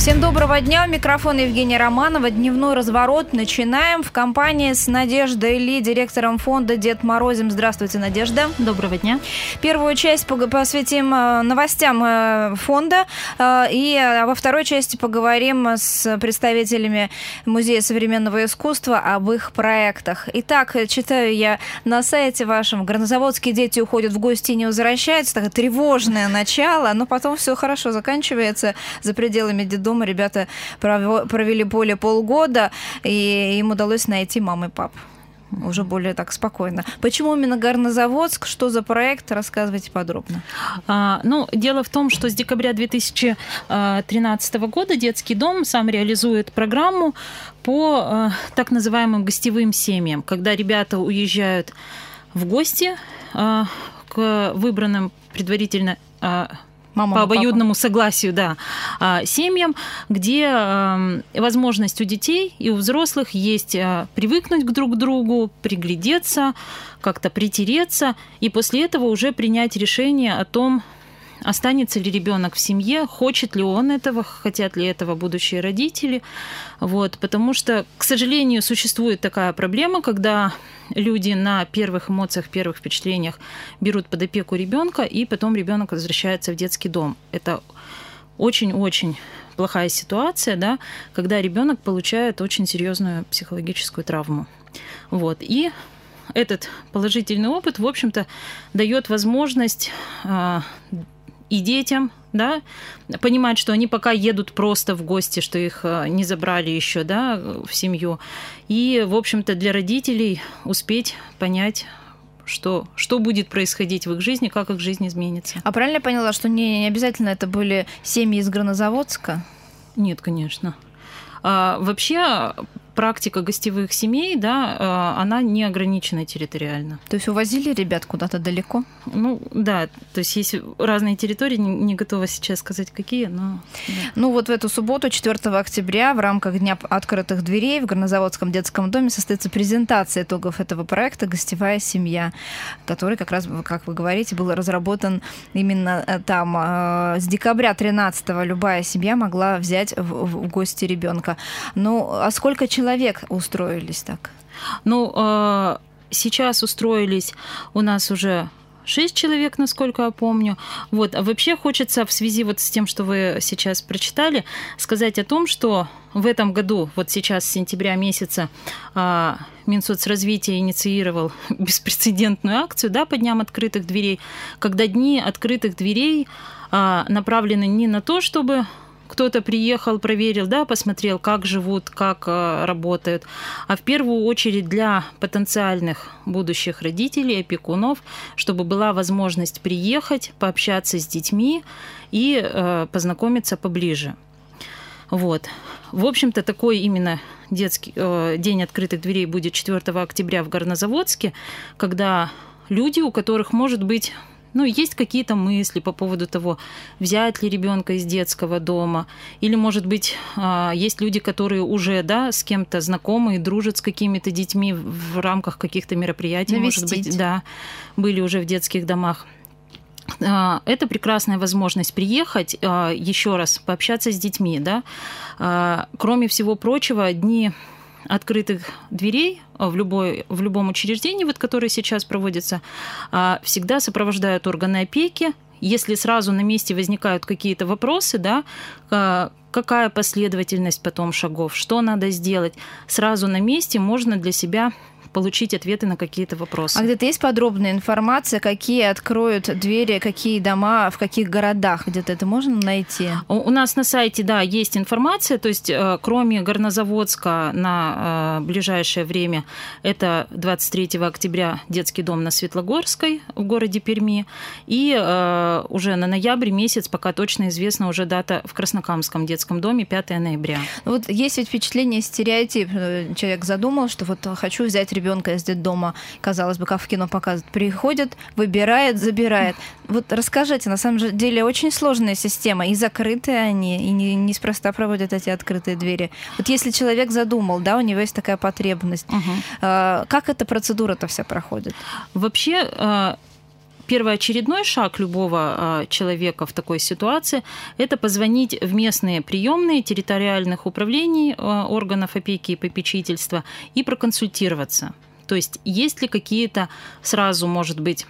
Всем доброго дня. У микрофона Евгения Романова. Дневной разворот начинаем в компании с Надеждой Ли, директором фонда «Дед Морозим». Здравствуйте, Надежда. Доброго дня. Первую часть посвятим новостям фонда, и во второй части поговорим с представителями Музея современного искусства об их проектах. Итак, читаю я на сайте вашем: горнозаводские дети уходят в гости и не возвращаются. Такое тревожное начало, но потом все хорошо заканчивается. За пределами детдома ребята провели более полгода, и им удалось найти маму и папу. Уже более так спокойно. Почему именно Горнозаводск? Что за проект? Рассказывайте подробно. Дело в том, что с декабря 2013 года детский дом сам реализует программу по так называемым гостевым семьям, когда ребята уезжают в гости к выбранным предварительно по обоюдному согласию, семьям, где возможность у детей и у взрослых есть привыкнуть друг к другу, приглядеться, как-то притереться, и после этого уже принять решение о том, останется ли ребенок в семье, хочет ли он этого, хотят ли этого будущие родители. Потому что, к сожалению, существует такая проблема, когда люди на первых эмоциях, первых впечатлениях берут под опеку ребенка, и потом ребенок возвращается в детский дом. Это очень-очень плохая ситуация, когда ребенок получает очень серьезную психологическую травму. И этот положительный опыт, в общем-то, дает возможность и детям, понимать, что они пока едут просто в гости, что их не забрали еще, в семью. И, в общем-то, для родителей успеть понять, что будет происходить в их жизни, как их жизнь изменится. А правильно я поняла, что не обязательно это были семьи из Горнозаводска? Нет, конечно. Вообще практика гостевых семей, она не ограничена территориально. То есть увозили ребят куда-то далеко? То есть есть разные территории, не готова сейчас сказать, какие, но... Да. В эту субботу, 4 октября, в рамках Дня открытых дверей в Горнозаводском детском доме состоится презентация итогов этого проекта «Гостевая семья», который как раз, как вы говорите, был разработан именно там. С декабря 13-го любая семья могла взять в гости ребенка. А сколько человек устроились так? Сейчас устроились у нас уже 6 человек, насколько я помню. А вообще хочется в связи с тем, что вы сейчас прочитали, сказать о том, что в этом году, сейчас с сентября месяца, Минсоцразвитие инициировал беспрецедентную акцию по Дням открытых дверей, когда Дни открытых дверей направлены не на то, чтобы кто-то приехал, проверил, посмотрел, как живут, как работают, а в первую очередь для потенциальных будущих родителей, опекунов, чтобы была возможность приехать, пообщаться с детьми и познакомиться поближе. В общем-то, такой именно детский день открытых дверей будет 4 октября в Горнозаводске, когда люди, у которых, может быть, есть какие-то мысли по поводу того, взять ли ребенка из детского дома, или, может быть, есть люди, которые уже, с кем-то знакомы и дружат с какими-то детьми в рамках каких-то мероприятий, навестить. Может быть, были уже в детских домах. Это прекрасная возможность приехать, еще раз пообщаться с детьми, Кроме всего прочего, Дни открытых дверей в любом учреждении, которые сейчас проводятся, всегда сопровождают органы опеки. Если сразу на месте возникают какие-то вопросы, какая последовательность потом шагов, что надо сделать, сразу на месте можно для себя получить ответы на какие-то вопросы. А где-то есть подробная информация, какие откроют двери, какие дома, в каких городах? Где-то это можно найти? У нас на сайте, есть информация, то есть кроме Горнозаводска на ближайшее время, это 23 октября детский дом на Светлогорской в городе Перми, и уже на ноябрь месяц, пока точно известна уже дата, в Краснокамском детском доме 5 ноября. Есть ведь впечатление, стереотип. Человек задумал, что хочу взять ребенка из детдома, казалось бы, как в кино показывают, приходит, выбирает, забирает. Расскажите, на самом деле очень сложная система, и закрытые они, и неспроста проводят эти открытые двери. Если человек задумал, у него есть такая потребность, как эта процедура-то вся проходит? Вообще, первоочередной шаг любого человека в такой ситуации – это позвонить в местные приемные территориальных управлений органов опеки и попечительства и проконсультироваться. То есть есть ли какие-то сразу, может быть,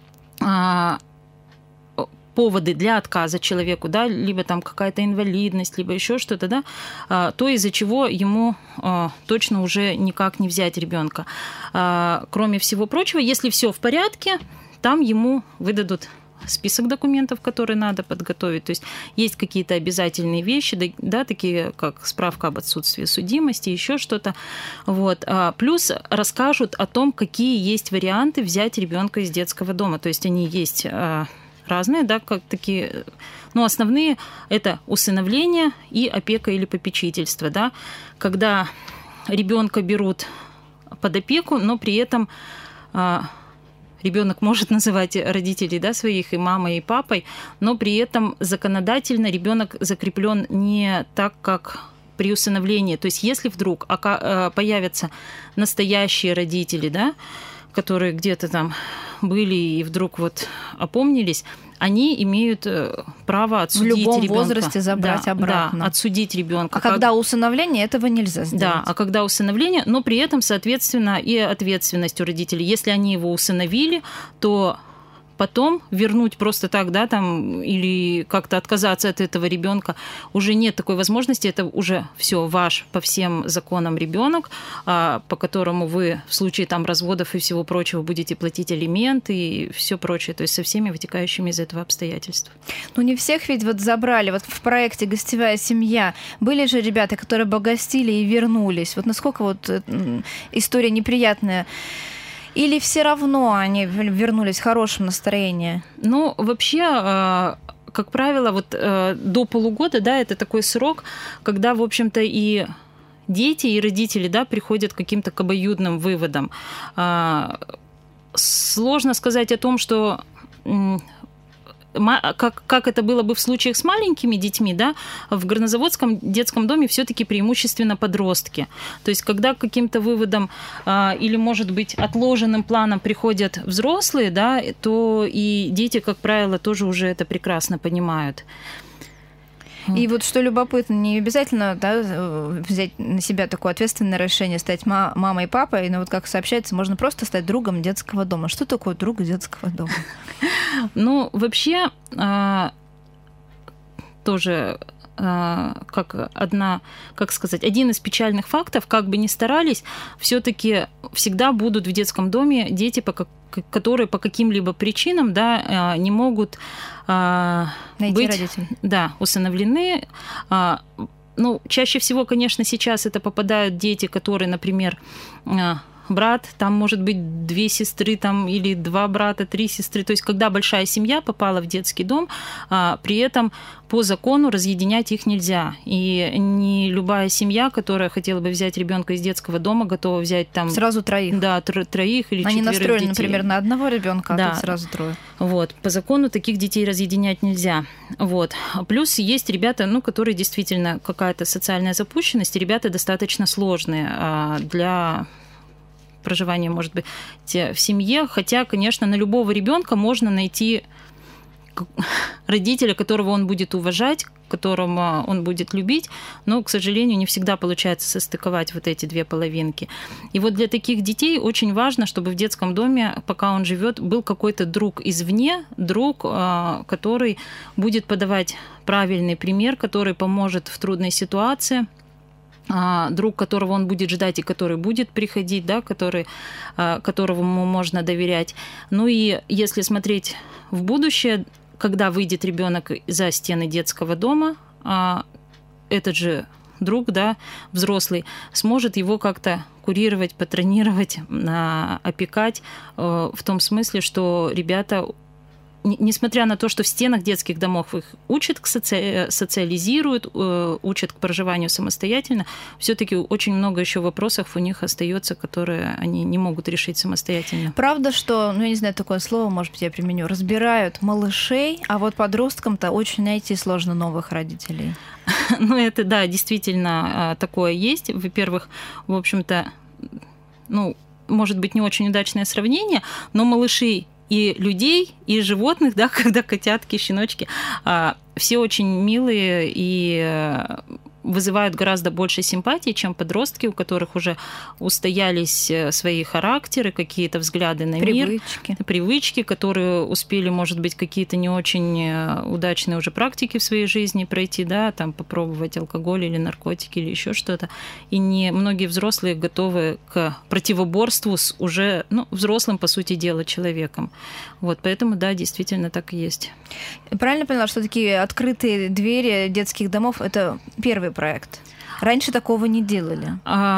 поводы для отказа человеку, да, либо там какая-то инвалидность, либо еще что-то, да, то, из-за чего ему точно уже никак не взять ребенка. Кроме всего прочего, если все в порядке, там ему выдадут список документов, которые надо подготовить. То есть есть какие-то обязательные вещи, да, такие как справка об отсутствии судимости, еще что-то. Вот. Плюс расскажут о том, какие есть варианты взять ребенка из детского дома. То есть они есть разные, да, как такие, но основные это усыновление и опека или попечительство, да, когда ребенка берут под опеку, но при этом ребенок может называть родителей, да, своих и мамой, и папой, но при этом законодательно ребенок закреплен не так, как при усыновлении. То есть если вдруг появятся настоящие родители, да, которые где-то там были и вдруг вот опомнились, они имеют право отсудить ребенка. В любом возрасте забрать обратно. Да, отсудить ребенка. А когда усыновление, этого нельзя сделать. Да, а когда усыновление, но при этом, соответственно, и ответственность у родителей. Если они его усыновили, то потом вернуть просто так, да, там, или как-то отказаться от этого ребенка уже нет такой возможности. Это уже все ваш по всем законам ребенок, по которому вы в случае там разводов и всего прочего будете платить алименты и все прочее, то есть со всеми вытекающими из этого обстоятельств. Ну не всех ведь вот забрали. Вот в проекте «Гостевая семья» были же ребята, которые погостили и вернулись. Вот насколько вот история неприятная. Или все равно они вернулись в хорошем настроении? Ну, вообще, как правило, вот до полугода, да, это такой срок, когда, в общем-то, и дети, и родители, да, приходят к каким-то к обоюдным выводам. Сложно сказать о том, что как это было бы в случаях с маленькими детьми, да, в Горнозаводском детском доме все-таки преимущественно подростки. То есть, когда к каким-то выводам или, может быть, отложенным планом приходят взрослые, да, то и дети, как правило, тоже уже это прекрасно понимают. И вот что любопытно, не обязательно, да, взять на себя такое ответственное решение, стать мамой и папой, но вот как сообщается, можно просто стать другом детского дома. Что такое друг детского дома? Ну, вообще, тоже как один из печальных фактов, как бы ни старались, все-таки всегда будут в детском доме дети, которые по каким-либо причинам, да, не могут быть усыновлены. Ну, чаще всего, конечно, сейчас это попадают дети, которые, например, брат, там может быть 2 сестры, там, или 2 брата, 3 сестры. То есть, когда большая семья попала в детский дом, при этом по закону разъединять их нельзя. И не любая семья, которая хотела бы взять ребенка из детского дома, готова взять там... Сразу 3. Да, 3 или 4 Они настроены, детей. например, на одного ребенка, да. А тут сразу 3. Вот. По закону таких детей разъединять нельзя. Вот. Плюс есть ребята, ну, которые действительно какая-то социальная запущенность, и ребята достаточно сложные для проживания, может быть, в семье. Хотя, конечно, на любого ребенка можно найти родителя, которого он будет уважать, которого он будет любить, но, к сожалению, не всегда получается состыковать вот эти 2 половинки. И вот для таких детей очень важно, чтобы в детском доме, пока он живет, был какой-то друг извне, друг, который будет подавать правильный пример, который поможет в трудной ситуации, друг, которого он будет ждать и который будет приходить, да, которому можно доверять. Ну и если смотреть в будущее, когда выйдет ребенок за стены детского дома, этот же друг, да, взрослый, сможет его как-то курировать, патронировать, опекать, в том смысле, что ребята, несмотря на то, что в стенах детских домов их учат, социализируют, учат к проживанию самостоятельно, все-таки очень много еще вопросов у них остается, которые они не могут решить самостоятельно. Правда, что, ну, я не знаю, такое слово, может быть, я применю, разбирают малышей, а вот подросткам-то очень найти сложно новых родителей. Ну, это, да, действительно такое есть. Во-первых, в общем-то, ну, может быть, не очень удачное сравнение, но малыши и людей, и животных, да, когда котятки, щеночки, все очень милые и вызывают гораздо больше симпатии, чем подростки, у которых уже устоялись свои характеры, какие-то взгляды на мир, привычки, которые успели, может быть, какие-то не очень удачные уже практики в своей жизни пройти, да, там попробовать алкоголь или наркотики или еще что-то. И не многие взрослые готовы к противоборству с уже, взрослым, по сути дела, человеком. Вот, поэтому, да, действительно так и есть. Правильно поняла, что такие открытые двери детских домов – это первый проект? Раньше такого не делали?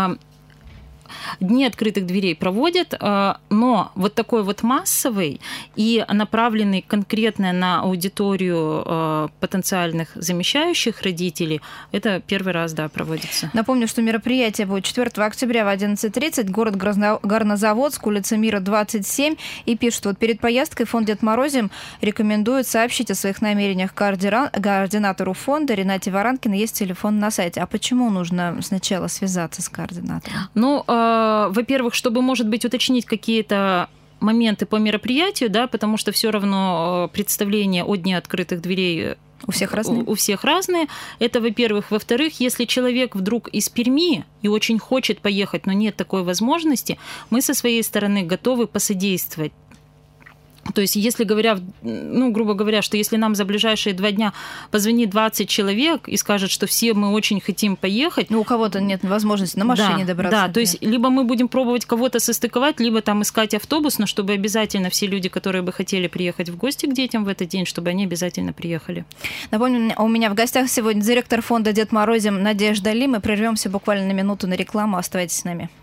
Дни открытых дверей проводят, но вот такой вот массовый и направленный конкретно на аудиторию потенциальных замещающих родителей, это первый раз, да, проводится. Напомню, что мероприятие будет 4 октября в 11:30, город Горнозаводск, улица Мира, 27. И пишут, вот перед поездкой фонд Дед Морозим рекомендует сообщить о своих намерениях координатору фонда Ренате Варанкиной. Есть телефон на сайте. А почему нужно сначала связаться с координатором? Во-первых, чтобы, может быть, уточнить какие-то моменты по мероприятию, да, потому что все равно представление о Дне открытых дверей у всех разные. Это, во-первых. Во-вторых, если человек вдруг из Перми и очень хочет поехать, но нет такой возможности, мы со своей стороны готовы посодействовать. То есть, если грубо говоря, что если нам за ближайшие 2 дня позвонит 20 человек и скажет, что все мы очень хотим поехать... у кого-то нет возможности на машине добраться. Да, то есть, либо мы будем пробовать кого-то состыковать, либо там искать автобус, но чтобы обязательно все люди, которые бы хотели приехать в гости к детям в этот день, чтобы они обязательно приехали. Напомню, у меня в гостях сегодня директор фонда Дед Морозим Надежда Ли. Мы прервемся буквально на минуту на рекламу. Оставайтесь с нами.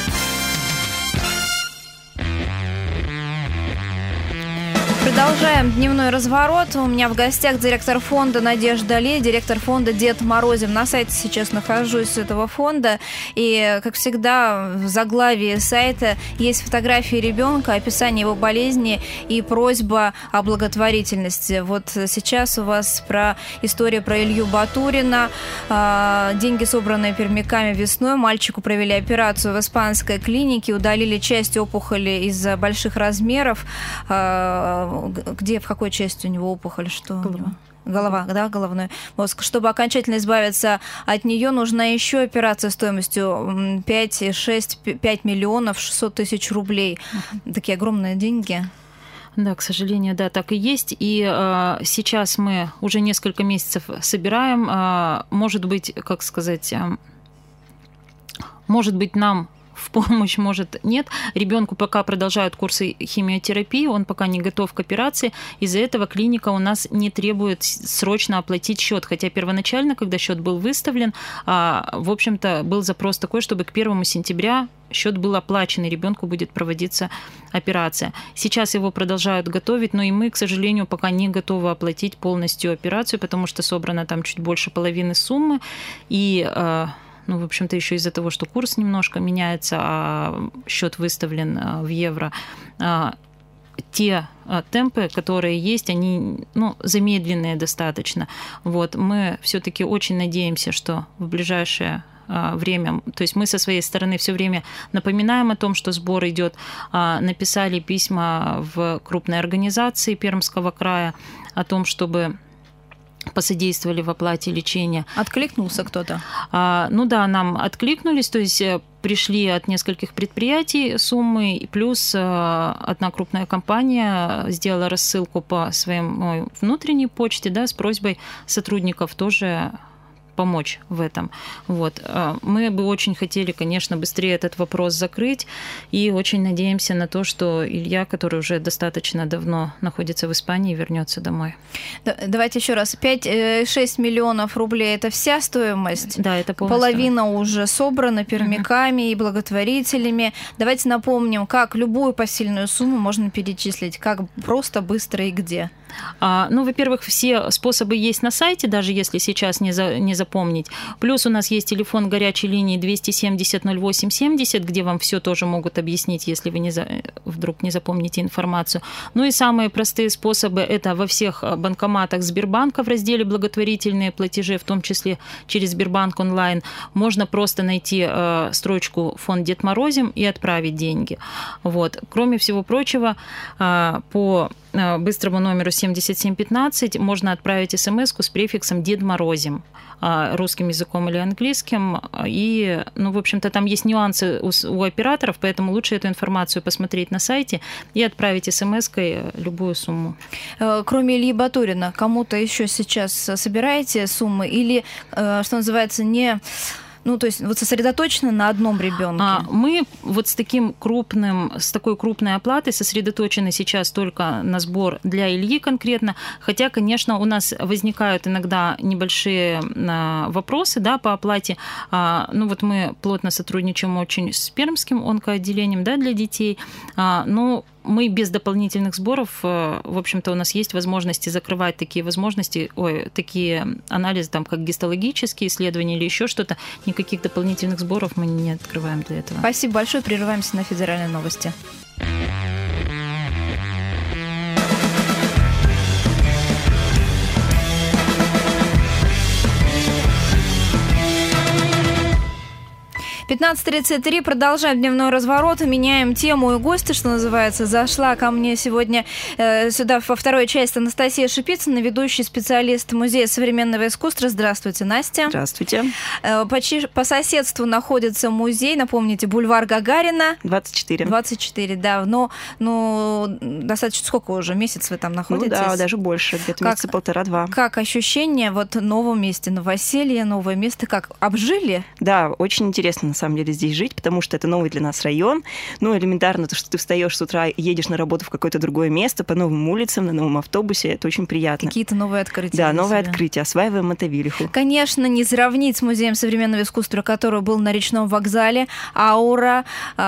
Продолжаем дневной разворот. У меня в гостях директор фонда Надежда Ли, директор фонда Дед Морозим. На сайте сейчас нахожусь этого фонда. И, как всегда, в заглавии сайта есть фотографии ребенка, описание его болезни и просьба о благотворительности. Вот сейчас у вас история про Илью Батурина. Деньги, собранные пермяками весной. Мальчику провели операцию в испанской клинике, удалили часть опухоли из-за больших размеров. В какой части у него опухоль? Голова, да, головной мозг. Чтобы окончательно избавиться от нее, нужна еще операция стоимостью 5 миллионов 600 тысяч рублей. Такие огромные деньги. Да, к сожалению, да, так и есть. И сейчас мы уже несколько месяцев собираем. Может быть, может быть, нам в помощь, может, нет. Ребенку пока продолжают курсы химиотерапии, он пока не готов к операции. Из-за этого клиника у нас не требует срочно оплатить счет. Хотя первоначально, когда счет был выставлен, в общем-то, был запрос такой, чтобы к 1 сентября счет был оплачен, и ребенку будет проводиться операция. Сейчас его продолжают готовить, но и мы, к сожалению, пока не готовы оплатить полностью операцию, потому что собрано там чуть больше половины суммы. И в общем-то, еще из-за того, что курс немножко меняется, а счет выставлен в евро, те темпы, которые есть, они замедленные достаточно. Вот. Мы все-таки очень надеемся, что в ближайшее время, то есть мы со своей стороны все время напоминаем о том, что сбор идет, написали письма в крупные организации Пермского края о том, чтобы посодействовали в оплате лечения. Откликнулся кто-то? Нам откликнулись, то есть пришли от нескольких предприятий суммы, плюс одна крупная компания сделала рассылку по своей внутренней почте, да, с просьбой сотрудников тоже помочь в этом. Вот. Мы бы очень хотели, конечно, быстрее этот вопрос закрыть и очень надеемся на то, что Илья, который уже достаточно давно находится в Испании, вернется домой. Давайте еще раз. 5-6 миллионов рублей – это вся стоимость? Да, это полностью. Половина уже собрана пермяками и благотворителями. Давайте напомним, как любую посильную сумму можно перечислить, как просто, быстро и где. Ну, во-первых, все способы есть на сайте, даже если сейчас не запомнить. Плюс у нас есть телефон горячей линии 270-08-70, где вам все тоже могут объяснить, если вы вдруг не запомните информацию. Ну и самые простые способы – это во всех банкоматах Сбербанка в разделе «Благотворительные платежи», в том числе через Сбербанк онлайн. Можно просто найти строчку «Фонд Дед Морозим» и отправить деньги. Вот. Кроме всего прочего, по быстрому номеру 7715 можно отправить смс-ку с префиксом «Дед Морозим» русским языком или английским. И, в общем-то, там есть нюансы у операторов, поэтому лучше эту информацию посмотреть на сайте и отправить смс-кой любую сумму. Кроме Ильи Батурина, кому-то еще сейчас собираете суммы или, что называется, то есть вот сосредоточены на одном ребенке? Мы вот с такой крупной оплатой сосредоточены сейчас только на сбор для Ильи конкретно, хотя, конечно, у нас возникают иногда небольшие вопросы, да, по оплате. Вот мы плотно сотрудничаем очень с Пермским онкоотделением, да, для детей, но мы без дополнительных сборов, в общем-то, у нас есть возможности закрывать такие анализы, там, как гистологические исследования или еще что-то. Никаких дополнительных сборов мы не открываем для этого. Спасибо большое. Прерываемся на федеральные новости. «15:33». Продолжаем дневной разворот. Меняем тему и гости, что называется. Зашла ко мне сегодня сюда во вторую часть Анастасия Шипицына, ведущий специалист Музея современного искусства. Здравствуйте, Настя. Здравствуйте. Почти по соседству находится музей, напомните, бульвар Гагарина. 24. 24, да. Но достаточно сколько уже? Месяц вы там находитесь? Да, даже больше, где-то месяца 1,5-2. Как ощущение в новом месте, новоселье, новое место? Как, обжили? Да, очень интересно, на самом деле, здесь жить, потому что это новый для нас район. Элементарно то, что ты встаешь с утра и едешь на работу в какое-то другое место, по новым улицам, на новом автобусе, это очень приятно. Какие-то новые открытия. Да, новые открытия. Осваиваем Мотовилиху. Конечно, не сравнить с Музеем современного искусства, который был на Речном вокзале, аура,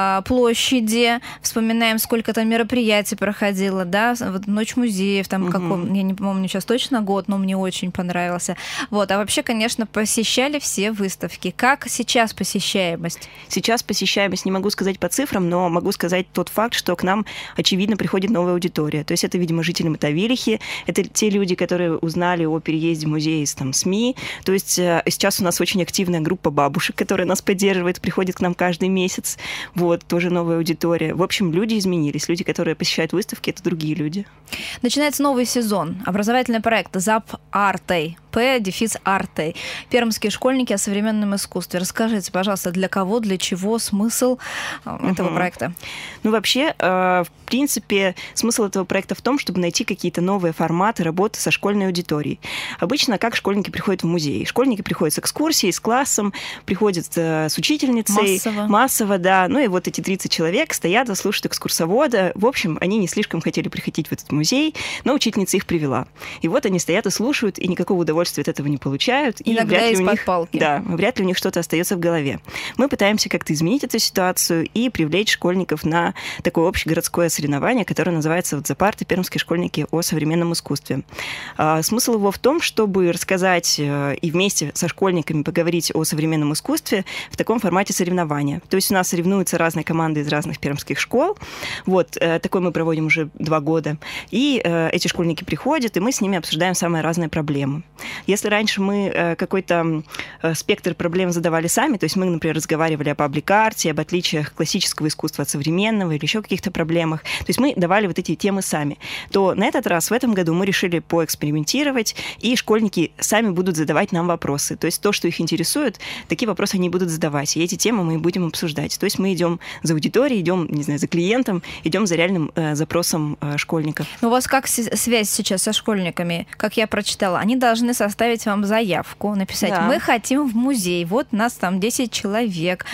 площади. Вспоминаем, сколько там мероприятий проходило, да, вот Ночь музеев, там я не помню сейчас точно год, но мне очень понравился. Вот, а вообще, конечно, посещали все выставки. Как сейчас посещаемость? Сейчас посещаемость не могу сказать по цифрам, но могу сказать тот факт, что к нам, очевидно, приходит новая аудитория. То есть это, видимо, жители Мотовилихи, это те люди, которые узнали о переезде музея из СМИ. То есть сейчас у нас очень активная группа бабушек, которая нас поддерживает, приходит к нам каждый месяц. Вот, тоже новая аудитория. В общем, люди изменились. Люди, которые посещают выставки, это другие люди. Начинается новый сезон. Образовательный проект «ЗАП Артой». П-Артой. Пермские школьники о современном искусстве. Расскажите, пожалуйста, для кого, для чего, смысл этого проекта? Вообще, в принципе, смысл этого проекта в том, чтобы найти какие-то новые форматы работы со школьной аудиторией. Обычно как школьники приходят в музей? Школьники приходят с экскурсией, с классом, приходят с учительницей. Массово, да. И вот эти 30 человек стоят, слушают экскурсовода. В общем, они не слишком хотели приходить в этот музей, но учительница их привела. И вот они стоят и слушают, и никакого удовольствия от этого не получают. Иногда из-под палки. Да, вряд ли у них что-то остается в голове. Мы пытаемся как-то изменить эту ситуацию и привлечь школьников на такое общегородское соревнование, которое называется «ЗАП Артой. Пермские школьники о современном искусстве». Смысл его в том, чтобы рассказать и вместе со школьниками поговорить о современном искусстве в таком формате соревнования. То есть у нас соревнуются разные команды из разных пермских школ. Вот, такой мы проводим уже 2 года. И эти школьники приходят, и мы с ними обсуждаем самые разные проблемы. Если раньше мы какой-то спектр проблем задавали сами, то есть мы, например, разговаривали о паблик-арте, об отличиях классического искусства от современного или еще каких-то проблемах, то есть мы давали вот эти темы сами, то на этот раз, в этом году мы решили поэкспериментировать, и школьники сами будут задавать нам вопросы. То есть то, что их интересует, такие вопросы они будут задавать, и эти темы мы будем обсуждать. То есть мы идем за аудиторией, идем, не знаю, за клиентом, идем за реальным запросом школьников. У вас как связь сейчас со школьниками? Как я прочитала, они должны составить вам заявку, написать, да, мы хотим в музей, вот нас там 10 человек,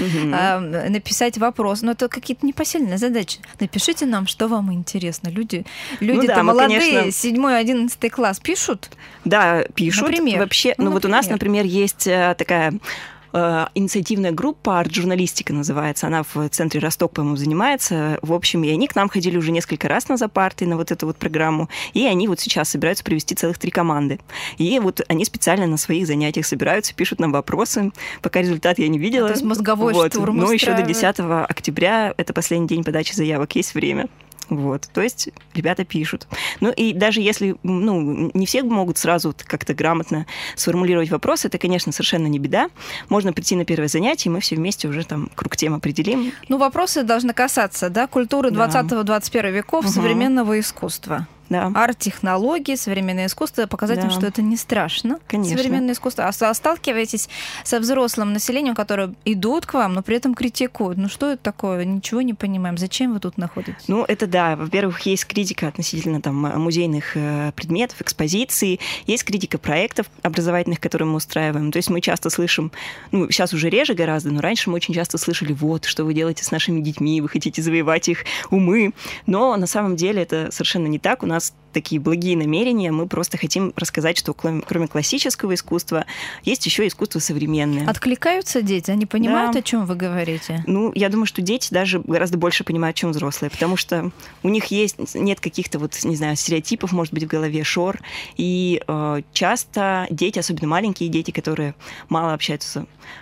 написать вопрос. Но это какие-то непосильные задачи. Напишите нам, что вам интересно. Люди-то молодые, 7-11 класс пишут? Да, пишут. Например? Вообще, вот у нас, например, есть такая инициативная группа «Арт-журналистика» называется. Она в центре Росток, по-моему, занимается. В общем, и они к нам ходили уже несколько раз на запарты, на вот эту вот программу. И они вот сейчас собираются провести целых 3 команды. И вот они специально на своих занятиях собираются, пишут нам вопросы. Пока результат я не видела. То есть мозговой штурм но еще до устраивает. 10 октября, это последний день подачи заявок, есть время. Вот, то есть ребята пишут. Ну и даже если, не все могут сразу как-то грамотно сформулировать вопрос, это, конечно, совершенно не беда. Можно прийти на первое занятие, и мы все вместе уже там круг тем определим. Вопросы должны касаться, культуры 20-21 веков, современного искусства. Да. Арт-технологии, современное искусство, показать им, что это не страшно. Конечно. Современное искусство. А сталкиваетесь со взрослым населением, которые идут к вам, но при этом критикуют. Что это такое? Ничего не понимаем. Зачем вы тут находитесь? Это да. Во-первых, есть критика относительно музейных предметов, экспозиций. Есть критика проектов образовательных, которые мы устраиваем. То есть мы часто слышим, сейчас уже реже гораздо, но раньше мы очень часто слышали, что вы делаете с нашими детьми, вы хотите завоевать их умы. Но на самом деле это совершенно не так. У нас такие благие намерения, мы просто хотим рассказать, что кроме классического искусства есть еще искусство современное. Откликаются дети? Они понимают, о чем вы говорите? Я думаю, что дети даже гораздо больше понимают, чем взрослые, потому что у них нет каких-то стереотипов, может быть, в голове, шор, и часто дети, особенно маленькие дети, которые мало общаются,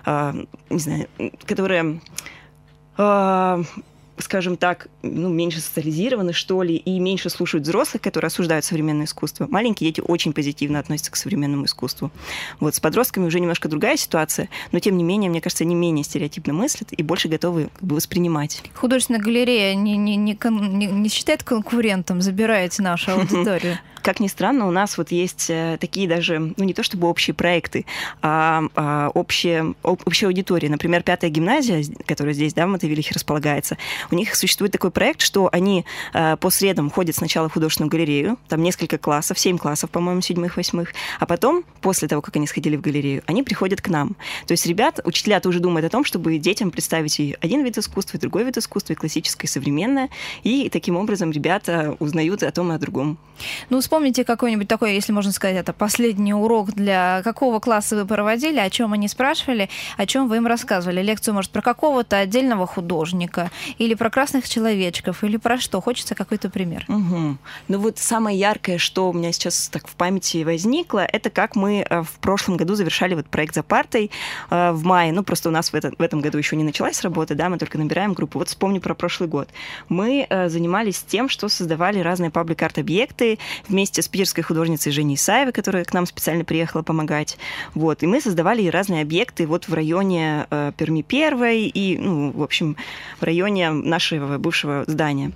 которые скажем так, меньше социализированы, что ли, и меньше слушают взрослых, которые осуждают современное искусство. Маленькие дети очень позитивно относятся к современному искусству. С подростками уже немножко другая ситуация, но, тем не менее, мне кажется, они менее стереотипно мыслят и больше готовы воспринимать. Художественная галерея не считает конкурентом, забираете нашу аудиторию? Как ни странно, у нас есть такие даже, не то чтобы общие проекты, а общая аудитория. Например, 5-я гимназия, которая здесь, в Мотовилихе располагается, у них существует такой проект, что они по средам ходят сначала в художественную галерею, там несколько классов, 7 классов, по-моему, 7-х, 8-х, а потом, после того, как они сходили в галерею, они приходят к нам. То есть учителя тоже думают о том, чтобы детям представить и один вид искусства, и другой вид искусства, и классическое, и современное, и таким образом ребята узнают о том и о другом. Вспомните какой-нибудь такой, если можно сказать, это последний урок, для какого класса вы проводили, о чем они спрашивали, о чем вы им рассказывали. Лекцию, может, про какого-то отдельного художника, или про красных человечков, или про что? Хочется какой-то пример. Угу. Самое яркое, что у меня сейчас так в памяти возникло, это как мы в прошлом году завершали проект «За партой» в мае. Просто у нас в этом году еще не началась работа, мы только набираем группу. Вспомню про прошлый год. Мы занимались тем, что создавали разные паблик-арт-объекты вместе с питерской художницей Женей Исаевой, которая к нам специально приехала помогать. И мы создавали разные объекты в районе Перми-1 и, в общем, в районе нашего бывшего здания.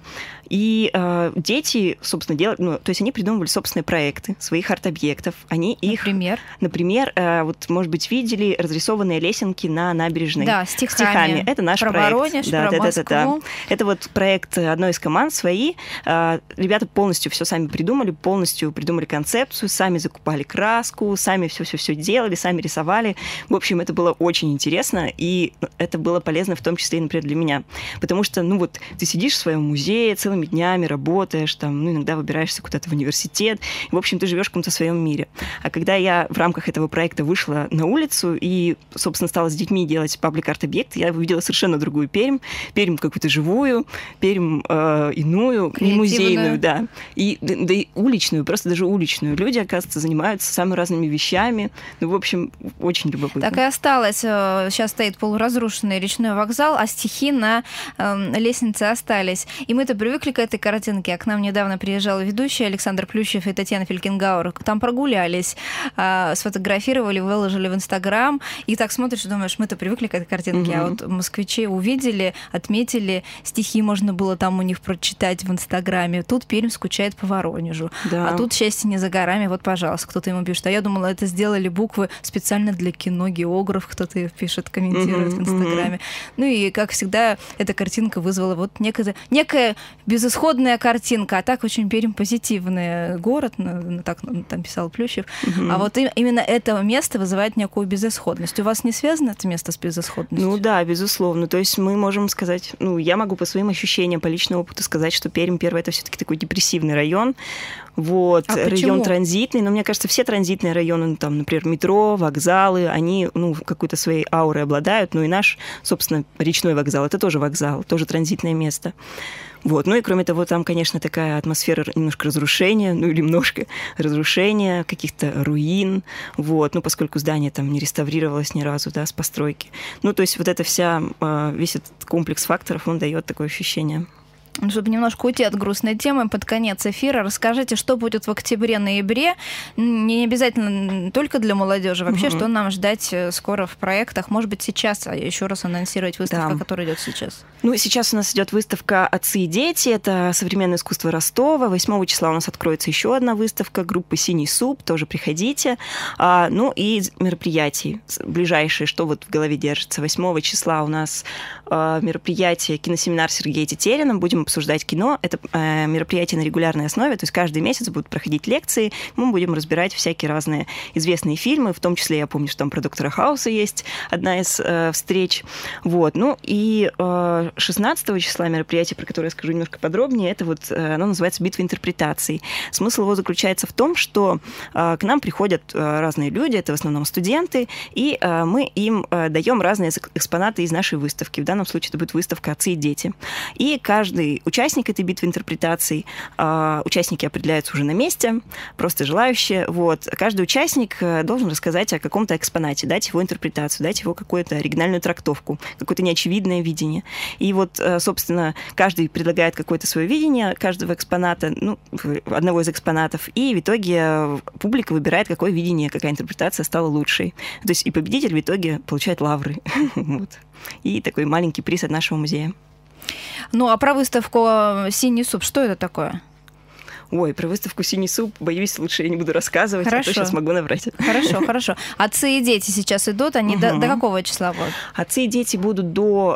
И дети, собственно, то есть они придумывали собственные проекты своих арт-объектов. Они их... Например, может быть, видели разрисованные лесенки на набережной. Да, стихами. Это наш про проект. Воронеж, про Москву. Это проект одной из команд свои. Ребята полностью все сами придумали концепцию, сами закупали краску, сами все делали, сами рисовали. В общем, это было очень интересно, и это было полезно в том числе, например, для меня. Потому что, ты сидишь в своем музее целыми днями, работаешь, иногда выбираешься куда-то в университет, и, в общем, ты живешь в каком-то своем мире. А когда я в рамках этого проекта вышла на улицу и, собственно, стала с детьми делать паблик-арт-объекты, я увидела совершенно другую Пермь какую-то живую, Пермь иную, не музейную, да, и уличную, просто даже уличную. Люди, оказывается, занимаются самыми разными вещами. В общем, очень любопытно. Так и осталось. Сейчас стоит полуразрушенный речной вокзал, а стихи на лестнице остались. И мы-то привыкли к этой картинке. А к нам недавно приезжал ведущий Александр Плющев и Татьяна Фелькенгауэр. Там прогулялись, сфотографировали, выложили в Инстаграм. И так смотришь и думаешь, мы-то привыкли к этой картинке. А москвичи увидели, отметили, стихи можно было там у них прочитать в Инстаграме. Тут Пермь скучает по Воронежу. Да. А тут счастье не за горами. Пожалуйста, кто-то ему пишет. А я думала, это сделали буквы специально для кино, географ, кто-то пишет, комментирует в Инстаграме. И, как всегда, эта картинка вызвала некая безысходная картинка, а так очень Пермь позитивный город, так там писал Плющев. А именно это место вызывает некую безысходность. У вас не связано это место с безысходностью? Да, безусловно. То есть мы можем сказать, я могу по своим ощущениям, по личному опыту сказать, что Пермь 1 это все-таки такой депрессивный район. Вот, район транзитный, но мне кажется, все транзитные районы, там, например, метро, вокзалы, они, какой-то своей аурой обладают, и наш, собственно, речной вокзал, это тоже вокзал, тоже транзитное место. Вот. И кроме того, там, конечно, такая атмосфера немножко разрушения, или немножко разрушения, каких-то руин, вот, поскольку здание там не реставрировалось ни разу, да, с постройки. То есть вот это весь этот комплекс факторов, он дает такое ощущение. Чтобы немножко уйти от грустной темы, под конец эфира расскажите, что будет в октябре-ноябре, не обязательно только для молодежи, вообще, что нам ждать скоро в проектах, может быть, сейчас еще раз анонсировать выставку, которая идет сейчас. Сейчас у нас идет выставка «Отцы и дети», это современное искусство Ростова, 8 числа у нас откроется еще одна выставка группы «Синий суп», тоже приходите, и мероприятий ближайшие, что вот в голове держится. 8 числа у нас мероприятие «Киносеминар Сергея Тетерина», будем обсуждать кино. Это мероприятие на регулярной основе, то есть каждый месяц будут проходить лекции, мы будем разбирать всякие разные известные фильмы, в том числе, я помню, что там про доктора Хауса есть одна из встреч. Вот. И 16 числа мероприятие, про которое я скажу немножко подробнее, это оно называется «Битва интерпретаций». Смысл его заключается в том, что к нам приходят разные люди, это в основном студенты, и мы им даем разные экспонаты из нашей выставки. В данном случае это будет выставка «Отцы и дети». И каждый участник этой битвы интерпретаций, участники определяются уже на месте, просто желающие. Вот. Каждый участник должен рассказать о каком-то экспонате, дать его интерпретацию, дать его какую-то оригинальную трактовку, какое-то неочевидное видение. И собственно, каждый предлагает какое-то свое видение каждого экспоната, одного из экспонатов, и в итоге публика выбирает, какое видение, какая интерпретация стала лучшей. То есть и победитель в итоге получает лавры. И такой маленький приз от нашего музея. А про выставку «Синий суп» что это такое? Ой, про выставку «Синий суп», боюсь, лучше я не буду рассказывать, а то сейчас могу наврать. Хорошо. Отцы и дети сейчас идут, они до какого числа будут? Отцы и дети будут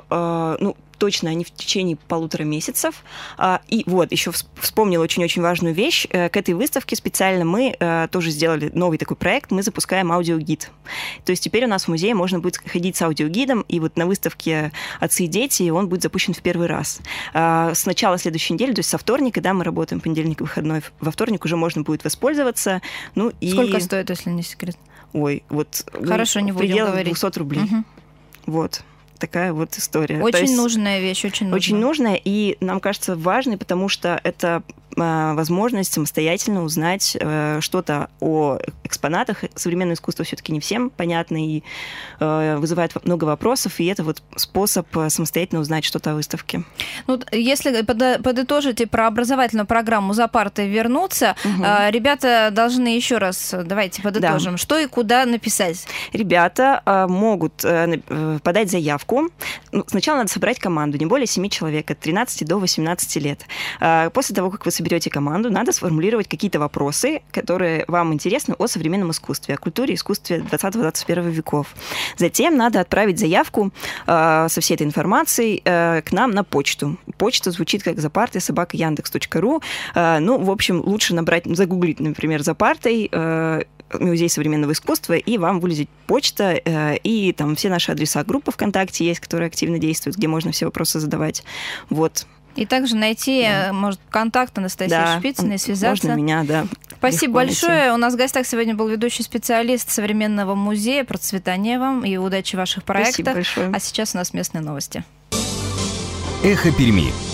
точно они в течение 1,5 месяцев. И еще вспомнила очень-очень важную вещь. К этой выставке специально мы тоже сделали новый такой проект. Мы запускаем аудиогид. То есть теперь у нас в музее можно будет ходить с аудиогидом, и на выставке «Отцы и дети» он будет запущен в первый раз. С начала следующей недели, то есть со вторника, да, мы работаем понедельник и выходной, во вторник уже можно будет воспользоваться. Сколько стоит, если не секрет? Хорошо, не будем говорить. 200 рублей. Вот. Такая история. Очень нужная вещь, очень нужная. Очень нужная, и нам кажется важной, потому что это возможность самостоятельно узнать что-то о экспонатах. Современное искусство все-таки не всем понятно и вызывает много вопросов, и это способ самостоятельно узнать что-то о выставке. Если подытожить и про образовательную программу «За партой» вернуться, ребята должны еще раз, давайте подытожим, что и куда написать. Ребята могут подать заявку. Сначала надо собрать команду, не более 7 человек, от 13 до 18 лет. После того, как вы соберете команду, надо сформулировать какие-то вопросы, которые вам интересны о современном искусстве, о культуре и искусстве 20-21 веков. Затем надо отправить заявку со всей этой информацией к нам на почту. Почта звучит как запартой@yandex.ru. В общем, лучше загуглить, например, «За партой», Музей современного искусства, и вам вылезет почта, и там все наши адреса. Группа ВКонтакте есть, которая активно действует, где можно все вопросы задавать. Вот. И также найти, может, контакт Анастасии Шпицыной, связаться. Можно меня, да. Спасибо большое. У нас в гостях сегодня был ведущий специалист Современного музея. Процветания вам и удачи в ваших проектах. Спасибо большое. А сейчас у нас местные новости. Эхо Перми.